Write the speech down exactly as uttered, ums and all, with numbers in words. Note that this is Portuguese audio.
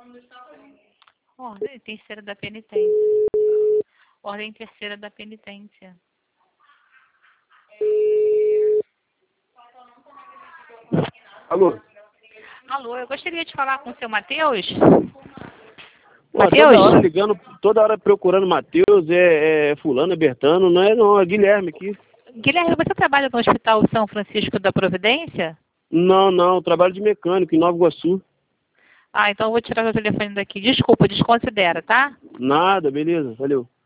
Ordem terceira da penitência. Ordem terceira da penitência. Alô? Alô, eu gostaria de falar com o seu Matheus. Pô, Matheus? toda hora ligando, toda hora procurando Matheus, é, é fulano, é Bertano, não é não, é Guilherme aqui. Guilherme, você trabalha no Hospital São Francisco da Providência? Não, não, trabalho de mecânico em Nova Iguaçu. Ah, então eu vou tirar o telefone daqui. Desculpa, desconsidera, tá? Nada, beleza, valeu.